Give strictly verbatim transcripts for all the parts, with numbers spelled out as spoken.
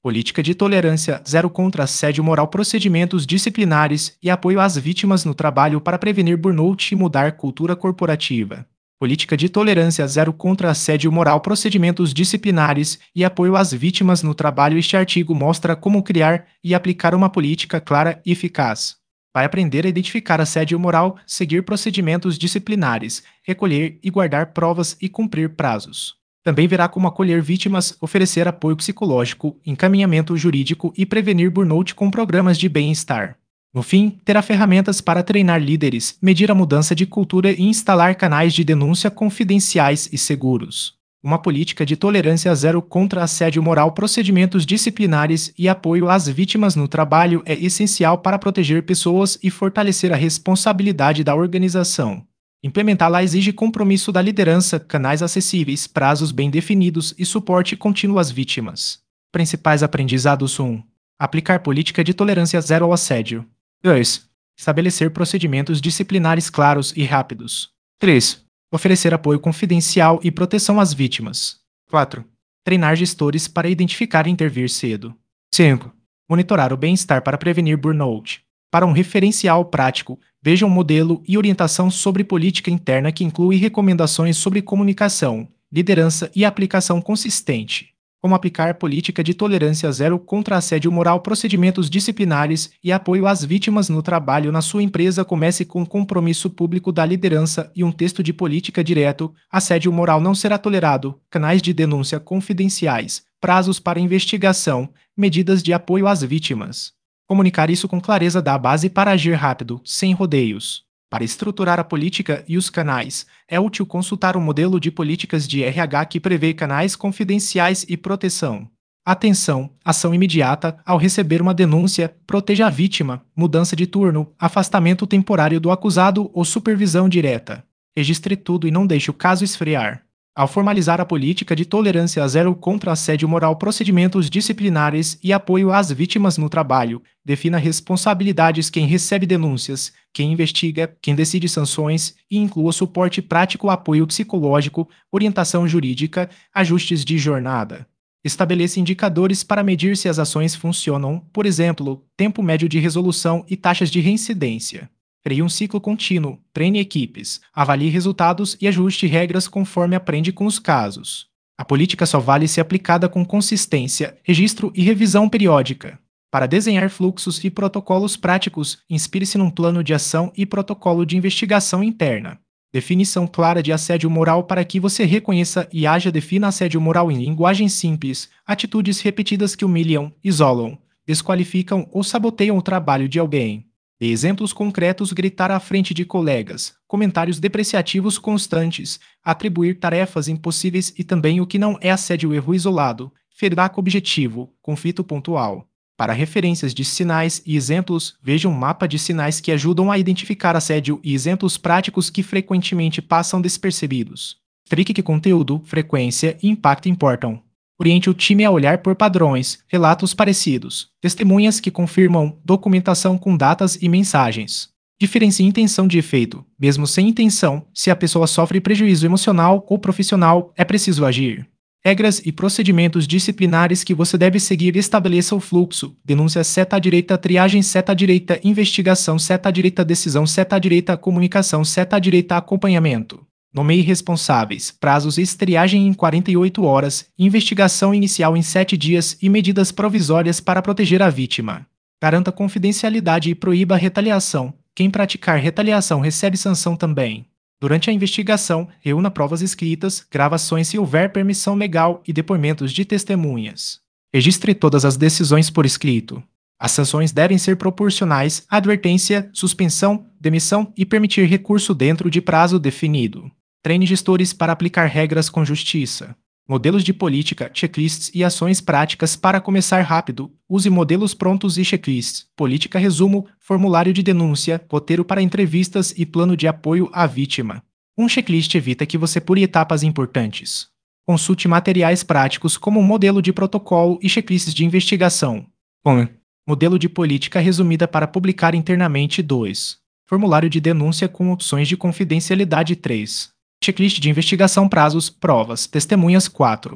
Política de tolerância zero contra assédio moral, procedimentos disciplinares e apoio às vítimas no trabalho para prevenir burnout e mudar cultura corporativa. Política de tolerância zero contra assédio moral, procedimentos disciplinares e apoio às vítimas no trabalho. Este artigo mostra como criar e aplicar uma política clara e eficaz. Vai aprender a identificar assédio moral, seguir procedimentos disciplinares, recolher e guardar provas e cumprir prazos. Também verá como acolher vítimas, oferecer apoio psicológico, encaminhamento jurídico e prevenir burnout com programas de bem-estar. No fim, terá ferramentas para treinar líderes, medir a mudança de cultura e instalar canais de denúncia confidenciais e seguros. Uma política de tolerância zero contra assédio moral, procedimentos disciplinares e apoio às vítimas no trabalho é essencial para proteger pessoas e fortalecer a responsabilidade da organização. Implementá-la exige compromisso da liderança, canais acessíveis, prazos bem definidos e suporte contínuo às vítimas. Principais aprendizados: um. Aplicar política de tolerância zero ao assédio. dois. Estabelecer procedimentos disciplinares claros e rápidos. três. Oferecer apoio confidencial e proteção às vítimas. quatro. Treinar gestores para identificar e intervir cedo. cinco. Monitorar o bem-estar para prevenir burnout. Para um referencial prático, veja um modelo e orientação sobre política interna que inclui recomendações sobre comunicação, liderança e aplicação consistente. Como aplicar política de tolerância zero contra assédio moral, procedimentos disciplinares e apoio às vítimas no trabalho na sua empresa. Comece com compromisso público da liderança e um texto de política direto. Assédio moral não será tolerado. Canais de denúncia confidenciais, prazos para investigação, medidas de apoio às vítimas. Comunicar isso com clareza dá a base para agir rápido, sem rodeios. Para estruturar a política e os canais, é útil consultar o modelo de políticas de R H que prevê canais confidenciais e proteção. Atenção! Ação imediata ao receber uma denúncia, proteja a vítima, mudança de turno, afastamento temporário do acusado ou supervisão direta. Registre tudo e não deixe o caso esfriar. Ao formalizar a política de tolerância zero contra assédio moral, procedimentos disciplinares e apoio às vítimas no trabalho, defina responsabilidades: quem recebe denúncias, quem investiga, quem decide sanções e inclua suporte prático, apoio psicológico, orientação jurídica, ajustes de jornada. Estabeleça indicadores para medir se as ações funcionam, por exemplo, tempo médio de resolução e taxas de reincidência. Crie um ciclo contínuo, treine equipes, avalie resultados e ajuste regras conforme aprende com os casos. A política só vale se aplicada com consistência, registro e revisão periódica. Para desenhar fluxos e protocolos práticos, inspire-se num plano de ação e protocolo de investigação interna. Definição clara de assédio moral para que você reconheça e haja. Defina assédio moral em linguagem simples: atitudes repetidas que humilham, isolam, desqualificam ou saboteiam o trabalho de alguém. Dê exemplos concretos: gritar à frente de colegas, comentários depreciativos constantes, atribuir tarefas impossíveis e também o que não é assédio: erro isolado, feedback objetivo, conflito pontual. Para referências de sinais e exemplos, veja um mapa de sinais que ajudam a identificar assédio e exemplos práticos que frequentemente passam despercebidos. Trique que conteúdo, frequência e impacto importam. Oriente o time a olhar por padrões, relatos parecidos, testemunhas que confirmam, documentação com datas e mensagens. Diferencie intenção de efeito. Mesmo sem intenção, se a pessoa sofre prejuízo emocional ou profissional, é preciso agir. Regras e procedimentos disciplinares que você deve seguir. Estabeleça o fluxo: denúncia seta à direita, triagem seta à direita, investigação seta à direita, decisão seta à direita, comunicação seta à direita, acompanhamento. Nomeie responsáveis, prazos e triagem em quarenta e oito horas, investigação inicial em sete dias e medidas provisórias para proteger a vítima. Garanta confidencialidade e proíba a retaliação. Quem praticar retaliação recebe sanção também. Durante a investigação, reúna provas escritas, gravações se houver permissão legal e depoimentos de testemunhas. Registre todas as decisões por escrito. As sanções devem ser proporcionais: advertência, suspensão, demissão e permitir recurso dentro de prazo definido. Treine gestores para aplicar regras com justiça. Modelos de política, checklists e ações práticas para começar rápido. Use modelos prontos e checklists. Política resumo, formulário de denúncia, roteiro para entrevistas e plano de apoio à vítima. Um checklist evita que você pule etapas importantes. Consulte materiais práticos como um modelo de protocolo e checklists de investigação. um. Modelo de política resumida para publicar internamente. dois. Formulário de denúncia com opções de confidencialidade. três. Checklist de investigação, prazos, provas, testemunhas. quatro.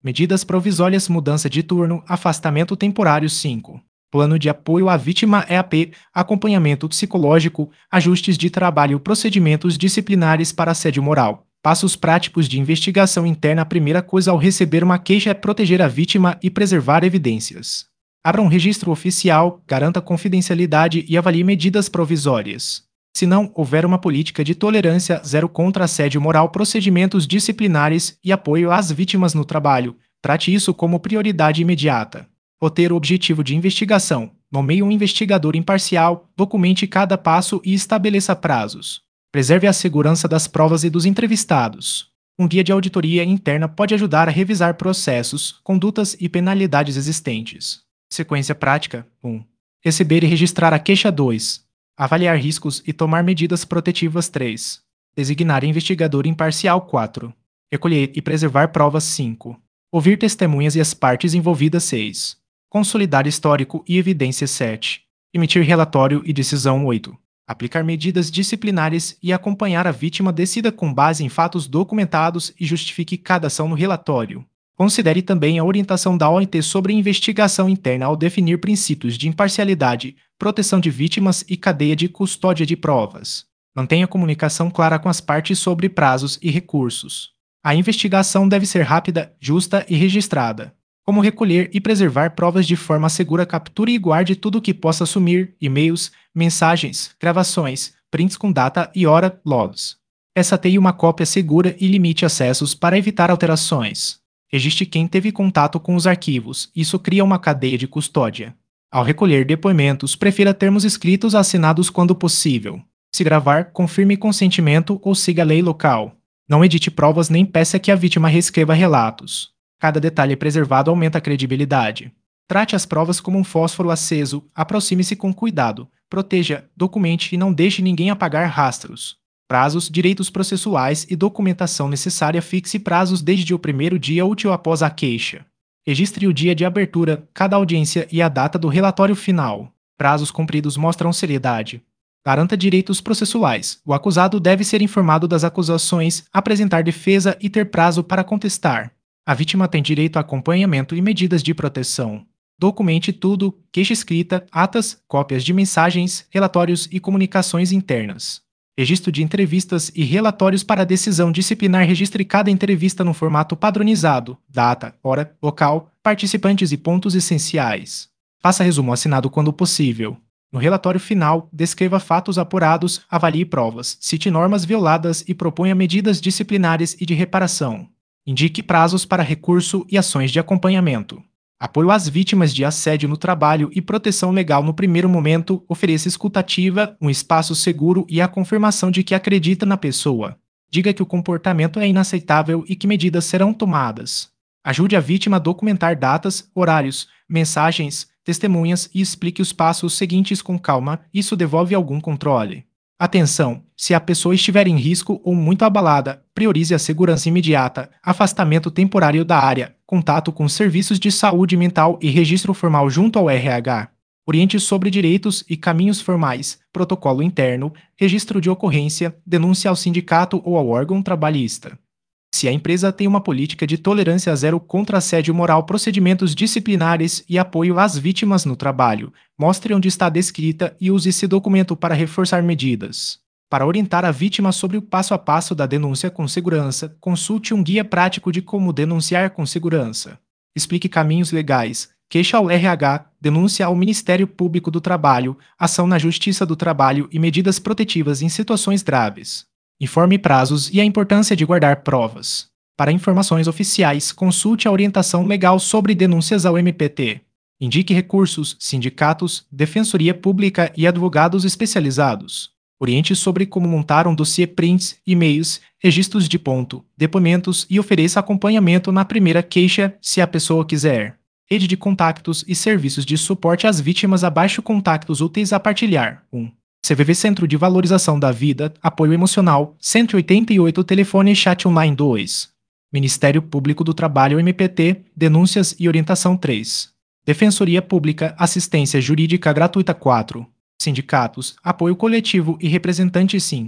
Medidas provisórias, mudança de turno, afastamento temporário cinco. Plano de apoio à vítima E A P, acompanhamento psicológico, ajustes de trabalho, procedimentos disciplinares para assédio moral. Passos práticos de investigação interna. A primeira coisa ao receber uma queixa é proteger a vítima e preservar evidências. Abra um registro oficial, garanta confidencialidade e avalie medidas provisórias. Se não houver uma política de tolerância zero contra assédio moral, procedimentos disciplinares e apoio às vítimas no trabalho, trate isso como prioridade imediata. Roteiro objetivo de investigação. Nomeie um investigador imparcial, documente cada passo e estabeleça prazos. Preserve a segurança das provas e dos entrevistados. Um guia de auditoria interna pode ajudar a revisar processos, condutas e penalidades existentes. Sequência prática um. Receber e registrar a queixa dois. Avaliar riscos e tomar medidas protetivas três. Designar investigador imparcial quatro. Recolher e preservar provas cinco. Ouvir testemunhas e as partes envolvidas seis. Consolidar histórico e evidência sete. Emitir relatório e decisão oito. Aplicar medidas disciplinares e acompanhar a vítima. Decida com base em fatos documentados e justifique cada ação no relatório. Considere também a orientação da O I T sobre investigação interna ao definir princípios de imparcialidade, proteção de vítimas e cadeia de custódia de provas. Mantenha comunicação clara com as partes sobre prazos e recursos. A investigação deve ser rápida, justa e registrada. Como recolher e preservar provas de forma segura. Capture e guarde tudo o que possa sumir: e-mails, mensagens, gravações, prints com data e hora, logs. Peça tenha uma cópia segura e limite acessos para evitar alterações. Registre quem teve contato com os arquivos, isso cria uma cadeia de custódia. Ao recolher depoimentos, prefira termos escritos assinados quando possível. Se gravar, confirme consentimento ou siga a lei local. Não edite provas nem peça que a vítima reescreva relatos. Cada detalhe preservado aumenta a credibilidade. Trate as provas como um fósforo aceso, aproxime-se com cuidado, proteja, documente e não deixe ninguém apagar rastros. Prazos, direitos processuais e documentação necessária. Fixe prazos desde o primeiro dia útil após a queixa. Registre o dia de abertura, cada audiência e a data do relatório final. Prazos cumpridos mostram seriedade. Garanta direitos processuais. O acusado deve ser informado das acusações, apresentar defesa e ter prazo para contestar. A vítima tem direito a acompanhamento e medidas de proteção. Documente tudo: queixa escrita, atas, cópias de mensagens, relatórios e comunicações internas. Registro de entrevistas e relatórios para decisão disciplinar. Registre cada entrevista no formato padronizado: data, hora, local, participantes e pontos essenciais. Faça resumo assinado quando possível. No relatório final, descreva fatos apurados, avalie provas, cite normas violadas e proponha medidas disciplinares e de reparação. Indique prazos para recurso e ações de acompanhamento. Apoio às vítimas de assédio no trabalho e proteção legal. No primeiro momento, ofereça escutativa, um espaço seguro e a confirmação de que acredita na pessoa. Diga que o comportamento é inaceitável e que medidas serão tomadas. Ajude a vítima a documentar datas, horários, mensagens, testemunhas e explique os passos seguintes com calma. Isso devolve algum controle. Atenção! Se a pessoa estiver em risco ou muito abalada, priorize a segurança imediata, afastamento temporário da área, contato com serviços de saúde mental e registro formal junto ao R H. Oriente sobre direitos e caminhos formais, protocolo interno, registro de ocorrência, denúncia ao sindicato ou ao órgão trabalhista. Se a empresa tem uma política de tolerância zero contra assédio moral, procedimentos disciplinares e apoio às vítimas no trabalho, mostre onde está descrita e use esse documento para reforçar medidas. Para orientar a vítima sobre o passo a passo da denúncia com segurança, consulte um guia prático de como denunciar com segurança. Explique caminhos legais: queixa ao R H, denúncia ao Ministério Público do Trabalho, ação na Justiça do Trabalho e medidas protetivas em situações graves. Informe prazos e a importância de guardar provas. Para informações oficiais, consulte a orientação legal sobre denúncias ao M P T. Indique recursos, sindicatos, defensoria pública e advogados especializados. Oriente sobre como montar um dossiê, prints, e-mails, registros de ponto, depoimentos e ofereça acompanhamento na primeira queixa, se a pessoa quiser. Rede de contactos e serviços de suporte às vítimas. Abaixo contatos úteis a partilhar. um. C V V Centro de Valorização da Vida, Apoio Emocional, cento e oitenta e oito, telefone e chat online dois. Ministério Público do Trabalho M P T, denúncias e orientação três. Defensoria Pública, assistência jurídica gratuita quatro. Sindicatos, apoio coletivo e representante cinco.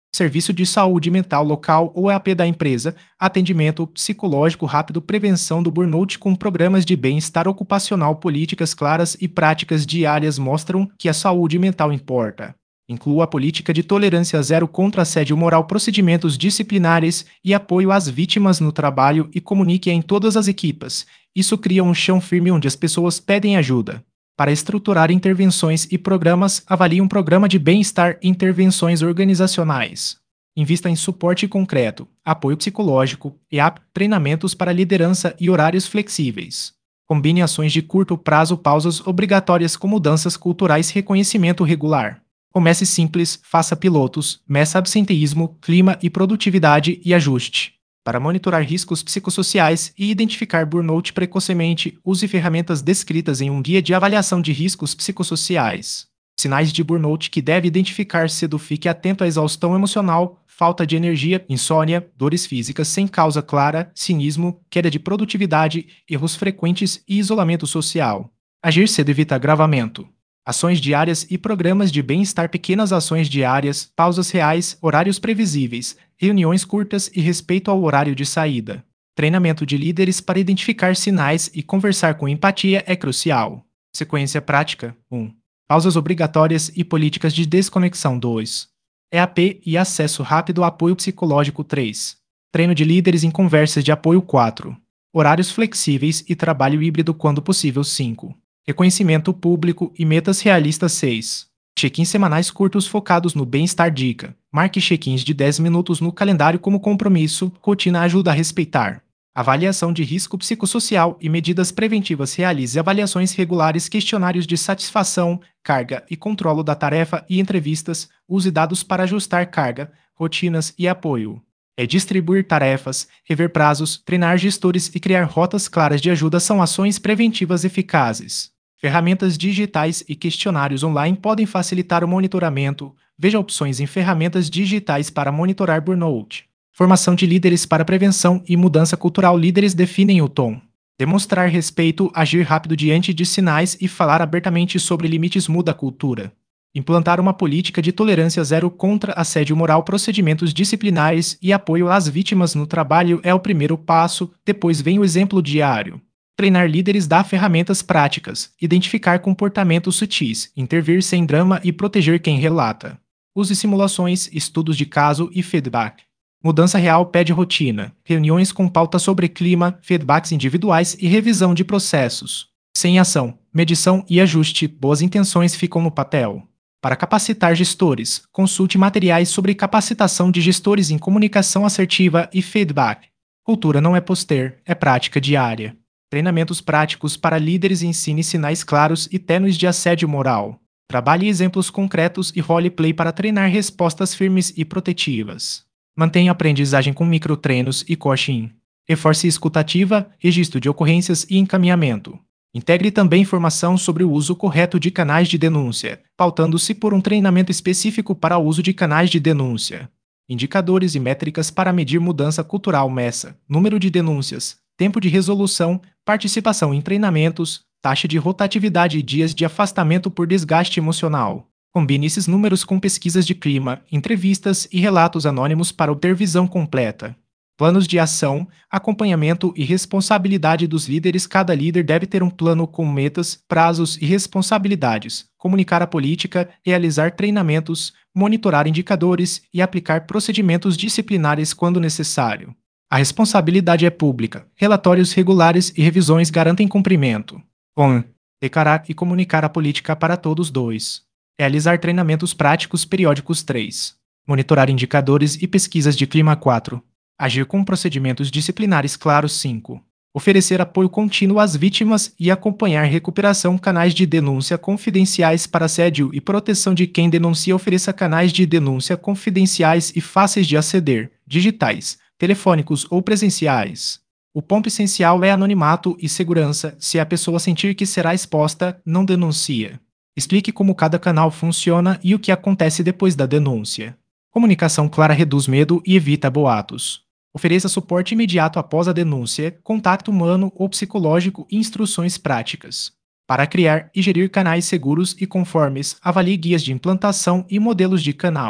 Serviço de saúde mental local ou E A P da empresa, atendimento psicológico rápido, prevenção do burnout com programas de bem-estar ocupacional, políticas claras e práticas diárias mostram que a saúde mental importa. Inclua a política de tolerância zero contra assédio moral, procedimentos disciplinares e apoio às vítimas no trabalho e comunique em todas as equipas. Isso cria um chão firme onde as pessoas pedem ajuda. Para estruturar intervenções e programas, avalie um programa de bem-estar e intervenções organizacionais. Invista em suporte concreto, apoio psicológico, E A P, treinamentos para liderança e horários flexíveis. Combine ações de curto prazo, pausas obrigatórias com mudanças culturais, reconhecimento regular. Comece simples, faça pilotos, meça absenteísmo, clima e produtividade e ajuste. Para monitorar riscos psicossociais e identificar burnout precocemente, use ferramentas descritas em um guia de avaliação de riscos psicossociais. Sinais de burnout que deve identificar cedo: fique atento à exaustão emocional, falta de energia, insônia, dores físicas sem causa clara, cinismo, queda de produtividade, erros frequentes e isolamento social. Agir cedo evita agravamento. Ações diárias e programas de bem-estar: pequenas ações diárias, pausas reais, horários previsíveis, reuniões curtas e respeito ao horário de saída. Treinamento de líderes para identificar sinais e conversar com empatia é crucial. Sequência prática: um. Pausas obrigatórias e políticas de desconexão. dois. E A P e acesso rápido a apoio psicológico. três. Treino de líderes em conversas de apoio. quatro. Horários flexíveis e trabalho híbrido quando possível. cinco. Reconhecimento público e metas realistas. seis. Check-ins semanais curtos focados no bem-estar. Dica: marque check-ins de dez minutos no calendário como compromisso. Rotina ajuda a respeitar. Avaliação de risco psicossocial e medidas preventivas: realize avaliações regulares, questionários de satisfação, carga e controlo da tarefa e entrevistas. Use dados para ajustar carga, rotinas e apoio. É distribuir tarefas, rever prazos, treinar gestores e criar rotas claras de ajuda são ações preventivas eficazes. Ferramentas digitais e questionários online podem facilitar o monitoramento. Veja opções em ferramentas digitais para monitorar burnout. Formação de líderes para prevenção e mudança cultural: líderes definem o tom. Demonstrar respeito, agir rápido diante de sinais e falar abertamente sobre limites muda a cultura. Implantar uma política de tolerância zero contra assédio moral, procedimentos disciplinares e apoio às vítimas no trabalho é o primeiro passo, depois vem o exemplo diário. Treinar líderes dá ferramentas práticas, identificar comportamentos sutis, intervir sem drama e proteger quem relata. Use simulações, estudos de caso e feedback. Mudança real pede rotina, reuniões com pauta sobre clima, feedbacks individuais e revisão de processos. Sem ação, medição e ajuste, boas intenções ficam no papel. Para capacitar gestores, consulte materiais sobre capacitação de gestores em comunicação assertiva e feedback. Cultura não é poster, é prática diária. Treinamentos práticos para líderes: ensine sinais claros e tênues de assédio moral. Trabalhe exemplos concretos e roleplay para treinar respostas firmes e protetivas. Mantenha a aprendizagem com microtreinos e coaching. Reforce escutativa, registro de ocorrências e encaminhamento. Integre também informação sobre o uso correto de canais de denúncia, pautando-se por um treinamento específico para o uso de canais de denúncia. Indicadores e métricas para medir mudança cultural: meça, número de denúncias, tempo de resolução, participação em treinamentos, taxa de rotatividade e dias de afastamento por desgaste emocional. Combine esses números com pesquisas de clima, entrevistas e relatos anônimos para obter visão completa. Planos de ação, acompanhamento e responsabilidade dos líderes: cada líder deve ter um plano com metas, prazos e responsabilidades, comunicar a política, realizar treinamentos, monitorar indicadores e aplicar procedimentos disciplinares quando necessário. A responsabilidade é pública, relatórios regulares e revisões garantem cumprimento. um. Declarar e comunicar a política para todos. dois. Realizar treinamentos práticos periódicos. três. Monitorar indicadores e pesquisas de clima. quatro. Agir com procedimentos disciplinares claros. cinco. Oferecer apoio contínuo às vítimas e acompanhar recuperação. Canais de denúncia confidenciais para assédio e proteção de quem denuncia: ofereça canais de denúncia confidenciais e fáceis de aceder, digitais, telefônicos ou presenciais. O ponto essencial é anonimato e segurança. Se a pessoa sentir que será exposta, não denuncia. Explique como cada canal funciona e o que acontece depois da denúncia. Comunicação clara reduz medo e evita boatos. Ofereça suporte imediato após a denúncia, contato humano ou psicológico e instruções práticas. Para criar e gerir canais seguros e conformes, avalie guias de implantação e modelos de canal.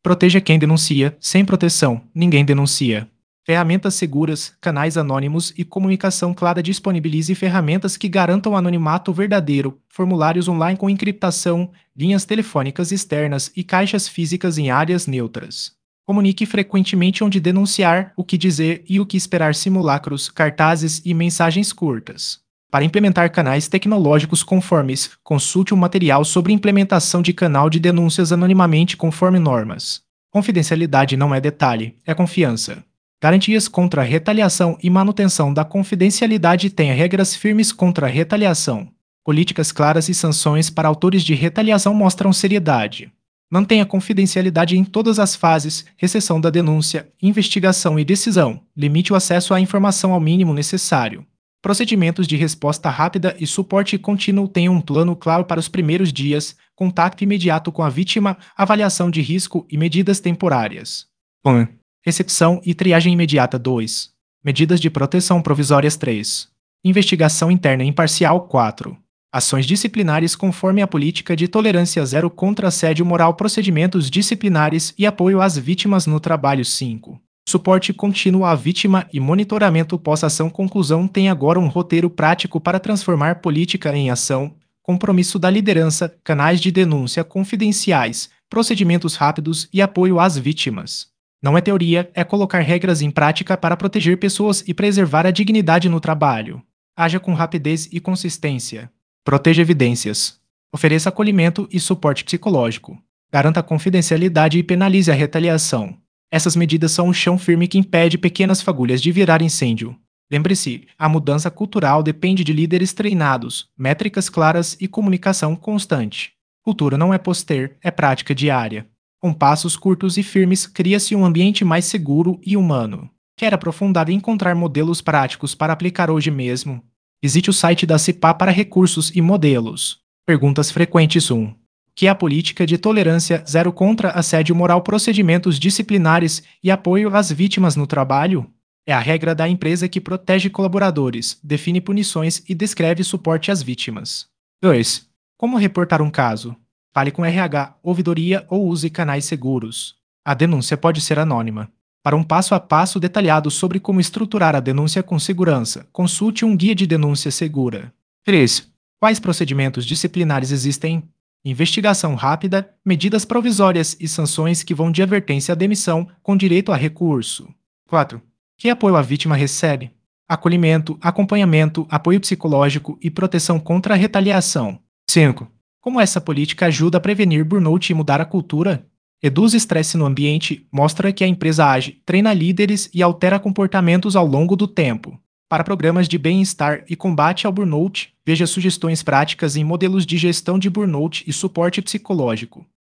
Proteja quem denuncia, sem proteção, ninguém denuncia. Ferramentas seguras, canais anônimos e comunicação clara. Disponibilize ferramentas que garantam anonimato verdadeiro, formulários online com encriptação, linhas telefônicas externas e caixas físicas em áreas neutras. Comunique frequentemente onde denunciar, o que dizer e o que esperar. Simulacros, cartazes e mensagens curtas. Para implementar canais tecnológicos conformes, consulte um material sobre implementação de canal de denúncias anonimamente conforme normas. Confidencialidade não é detalhe, é confiança. Garantias contra retaliação e manutenção da confidencialidade. Tenha regras firmes contra a retaliação. Políticas claras e sanções para autores de retaliação mostram seriedade. Mantenha confidencialidade em todas as fases, recepção da denúncia, investigação e decisão. Limite o acesso à informação ao mínimo necessário. Procedimentos de resposta rápida e suporte contínuo. Tenha um plano claro para os primeiros dias, contato imediato com a vítima, avaliação de risco e medidas temporárias. um. Recepção e triagem imediata. dois. Medidas de proteção provisórias. três. Investigação interna imparcial. quatro. Ações disciplinares conforme a política de tolerância zero contra assédio moral. Procedimentos disciplinares e apoio às vítimas no trabalho. cinco. Suporte contínuo à vítima e monitoramento pós-ação. Conclusão. Tem agora um roteiro prático para transformar política em ação, compromisso da liderança, canais de denúncia confidenciais, procedimentos rápidos e apoio às vítimas. Não é teoria, é colocar regras em prática para proteger pessoas e preservar a dignidade no trabalho. Haja com rapidez e consistência. Proteja evidências. Ofereça acolhimento e suporte psicológico. Garanta a confidencialidade e penalize a retaliação. Essas medidas são um chão firme que impede pequenas fagulhas de virar incêndio. Lembre-se, a mudança cultural depende de líderes treinados, métricas claras e comunicação constante. Cultura não é poster, é prática diária. Com passos curtos e firmes, cria-se um ambiente mais seguro e humano. Quer aprofundar e encontrar modelos práticos para aplicar hoje mesmo? Visite o site da CIPA para recursos e modelos. Perguntas frequentes. um. O que é a política de tolerância zero contra assédio moral? Procedimentos disciplinares e apoio às vítimas no trabalho? É a regra da empresa que protege colaboradores, define punições e descreve suporte às vítimas. dois. Como reportar um caso? Fale com R H, ouvidoria ou use canais seguros. A denúncia pode ser anônima. Para um passo a passo detalhado sobre como estruturar a denúncia com segurança, consulte um guia de denúncia segura. três. Quais procedimentos disciplinares existem? Investigação rápida, medidas provisórias e sanções que vão de advertência à demissão, com direito a recurso. quatro. Que apoio a vítima recebe? Acolhimento, acompanhamento, apoio psicológico e proteção contra a retaliação. cinco. Como essa política ajuda a prevenir burnout e mudar a cultura? Reduz estresse no ambiente, mostra que a empresa age, treina líderes e altera comportamentos ao longo do tempo. Para programas de bem-estar e combate ao burnout, veja sugestões práticas em modelos de gestão de burnout e suporte psicológico.